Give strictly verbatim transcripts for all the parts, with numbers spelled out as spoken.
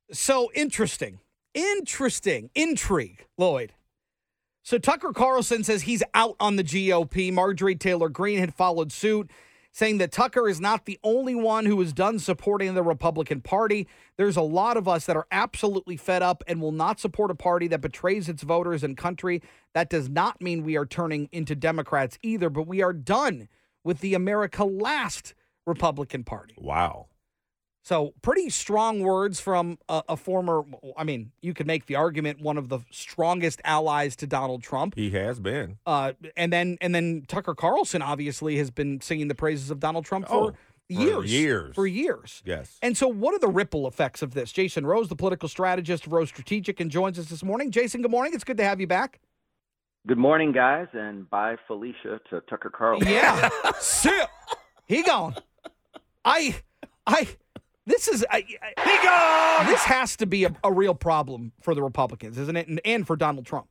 So interesting. Interesting. Intrigue, Lloyd. So Tucker Carlson says he's out on the G O P. Marjorie Taylor Greene had followed suit, saying that Tucker is not the only one who is done supporting the Republican Party. There's a lot of us that are absolutely fed up and will not support a party that betrays its voters and country. That does not mean we are turning into Democrats either, but we are done with the America Last Republican Party. Wow. So pretty strong words from a, a former, I mean, you could make the argument, one of the strongest allies to Donald Trump. He has been. Uh, and then and then Tucker Carlson obviously has been singing the praises of Donald Trump for, oh, years. For years. For years. Yes. And so what are the ripple effects of this? Jason Rose, the political strategist of Rose Strategic, and joins us this morning. Jason, good morning. It's good to have you back. Good morning, guys, and bye, Felicia, to Tucker Carlson. Yeah. Sip. He gone. I, I... This is I, I, this has to be a, a real problem for the Republicans, isn't it? And, and for Donald Trump.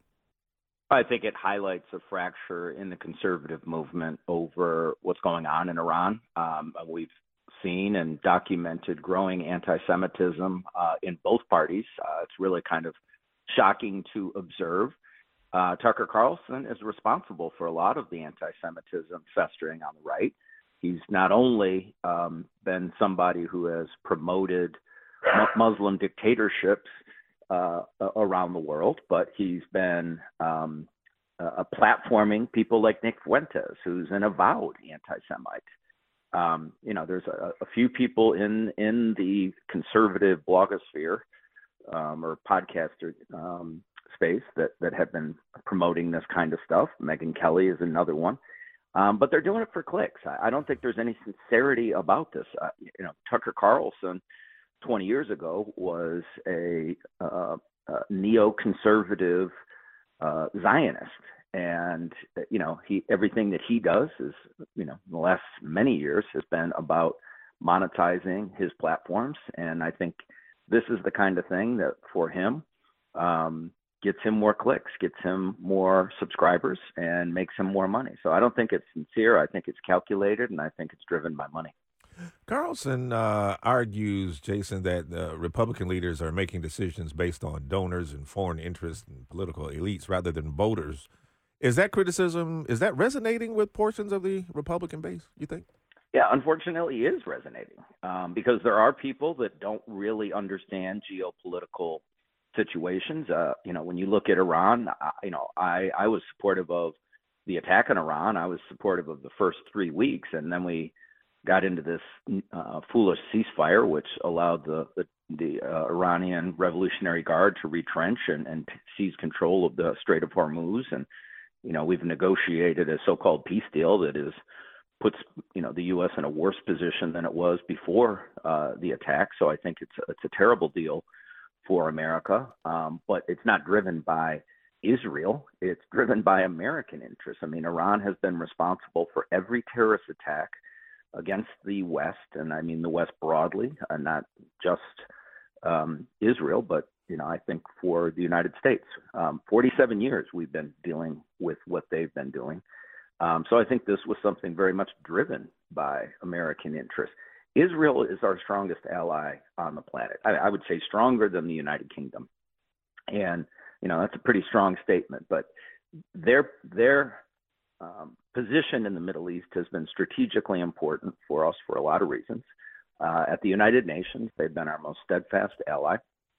I think it highlights a fracture in the conservative movement over what's going on in Iran. Um, we've seen and documented growing anti-Semitism uh, in both parties. Uh, it's really kind of shocking to observe. Uh, Tucker Carlson is responsible for a lot of the anti-Semitism festering on the right. He's not only um, been somebody who has promoted mu- Muslim dictatorships uh, around the world, but he's been um, uh, platforming people like Nick Fuentes, who's an avowed anti-Semite. Um, you know, there's a, a few people in in the conservative blogosphere um, or podcaster um, space that that have been promoting this kind of stuff. Megyn Kelly is another one. Um, but they're doing it for clicks. I, I don't think there's any sincerity about this. Uh, you know, Tucker Carlson, twenty years ago, was a, uh, a neoconservative uh, Zionist, and you know, he everything that he does is, you know, in the last many years has been about monetizing his platforms. And I think this is the kind of thing that, for him, um, gets him more clicks, gets him more subscribers, and makes him more money. So I don't think it's sincere. I think it's calculated, and I think it's driven by money. Carlson uh, argues, Jason, that uh, Republican leaders are making decisions based on donors and foreign interests and political elites rather than voters. Is that criticism, is that resonating with portions of the Republican base, you think? Yeah, unfortunately, it is resonating um, because there are people that don't really understand geopolitical situations. Uh, you know, when you look at Iran, I, you know, I, I was supportive of the attack on Iran. I was supportive of the first three weeks. And then we got into this uh, foolish ceasefire, which allowed the, the, the uh, Iranian Revolutionary Guard to retrench and, and seize control of the Strait of Hormuz. And, you know, we've negotiated a so-called peace deal that is puts, you know, the U S in a worse position than it was before uh, the attack. So I think it's a, it's a terrible deal for America, um, but it's not driven by Israel. It's driven by American interests. I mean, Iran has been responsible for every terrorist attack against the West, and I mean the West broadly, and not just um, Israel, but, you know, I think for the United States. Um, forty-seven years we've been dealing with what they've been doing. Um, so I think this was something very much driven by American interests. Israel is our strongest ally on the planet. I, I would say stronger than the United Kingdom. And, you know, that's a pretty strong statement, but their, their um, position in the Middle East has been strategically important for us for a lot of reasons. Uh, at the United Nations, they've been our most steadfast ally.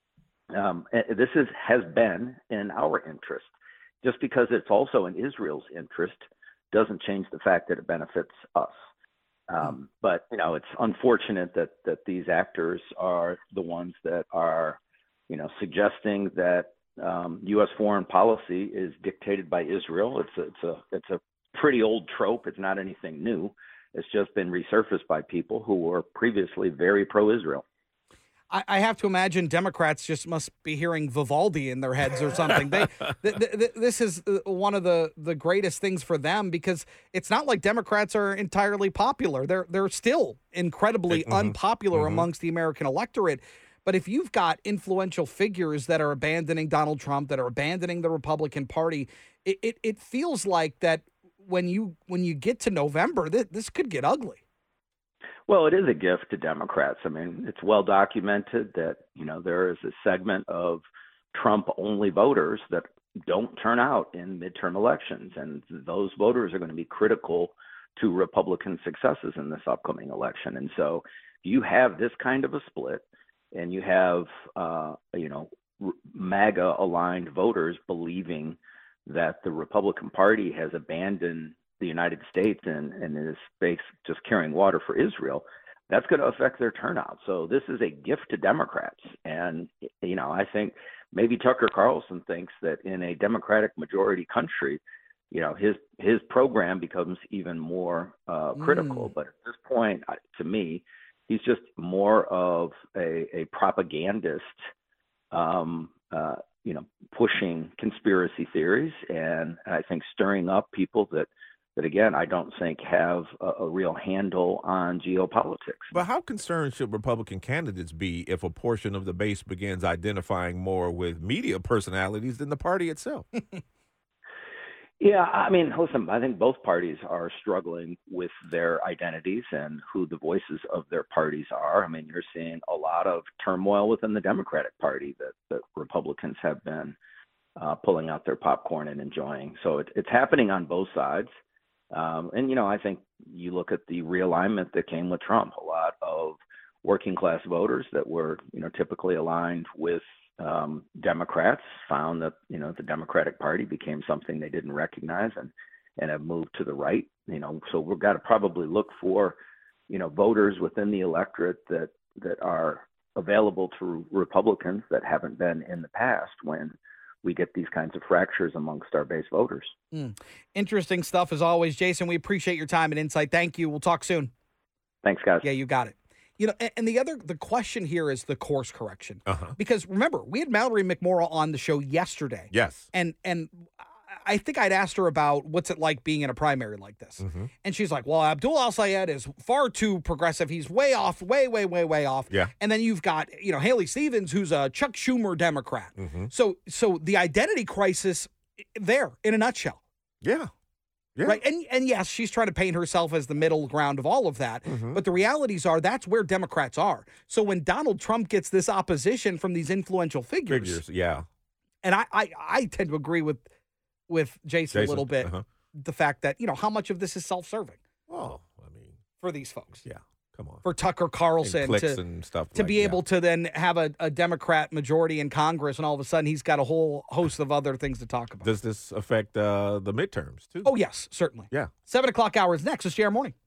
Um, this is, has been in our interest. Just because it's also in Israel's interest doesn't change the fact that it benefits us. Um, but, you know, it's unfortunate that, that these actors are the ones that are, you know, suggesting that um, U S foreign policy is dictated by Israel. It's a, it's a it's a pretty old trope. It's not anything new. It's just been resurfaced by people who were previously very pro-Israel. I, I have to imagine Democrats just must be hearing Vivaldi in their heads or something. They, th- th- th- this is one of the, the greatest things for them because it's not like Democrats are entirely popular. They're they're still incredibly mm-hmm. unpopular mm-hmm. amongst the American electorate. But if you've got influential figures that are abandoning Donald Trump, that are abandoning the Republican Party, it it, it feels like that when you when you get to November, th- this could get ugly. Well, it is a gift to Democrats. I mean, it's well documented that, you know, there is a segment of Trump-only voters that don't turn out in midterm elections, and those voters are going to be critical to Republican successes in this upcoming election. And so you have this kind of a split, and you have, uh, you know, MAGA-aligned voters believing that the Republican Party has abandoned the United States and, and is based just carrying water for Israel. That's going to affect their turnout. So this is a gift to Democrats. And, you know, I think maybe Tucker Carlson thinks that in a Democratic majority country, you know, his his program becomes even more uh, critical. Mm. But at this point, to me, he's just more of a, a propagandist, um, uh, you know, pushing conspiracy theories and I think stirring up people that, that again, I don't think have a, a real handle on geopolitics. But how concerned should Republican candidates be if a portion of the base begins identifying more with media personalities than the party itself? Yeah, I mean, listen, I think both parties are struggling with their identities and who the voices of their parties are. I mean, you're seeing a lot of turmoil within the Democratic Party that, that Republicans have been uh, pulling out their popcorn and enjoying. So it, it's happening on both sides. Um, and, you know, I think you look at the realignment that came with Trump, a lot of working class voters that were, you know, typically aligned with um, Democrats found that, you know, the Democratic Party became something they didn't recognize and, and have moved to the right, you know, so we've got to probably look for, you know, voters within the electorate that, that are available to Republicans that haven't been in the past when we get these kinds of fractures amongst our base voters. Mm. Interesting stuff as always, Jason. We appreciate your time and insight. Thank you. We'll talk soon. Thanks, guys. Yeah, you got it. You know, and the other, the question here is the course correction. Uh-huh. Because remember, we had Mallory McMorrow on the show yesterday. Yes. And and I think I'd asked her about what's it like being in a primary like this. Mm-hmm. And she's like, well, Abdul Al-Sayed is far too progressive. He's way off, way, way, way, way off. Yeah. And then you've got, you know, Haley Stevens, who's a Chuck Schumer Democrat. Mm-hmm. So so the identity crisis there in a nutshell. Yeah. Yeah. Right. And and yes, she's trying to paint herself as the middle ground of all of that. Mm-hmm. But the realities are that's where Democrats are. So when Donald Trump gets this opposition from these influential figures, Figures, yeah. And I, I, I tend to agree with with Jason, Jason a little bit, uh-huh. the fact that, you know, how much of this is self-serving Well, I mean, for these folks. yeah, come on. For Tucker Carlson and clicks to, and stuff to like, be yeah. able to then have a, a Democrat majority in Congress, and all of a sudden he's got a whole host of other things to talk about. Does this affect uh, the midterms, too? Oh, yes, certainly. Yeah. Seven o'clock hour is next. It's J R Morning.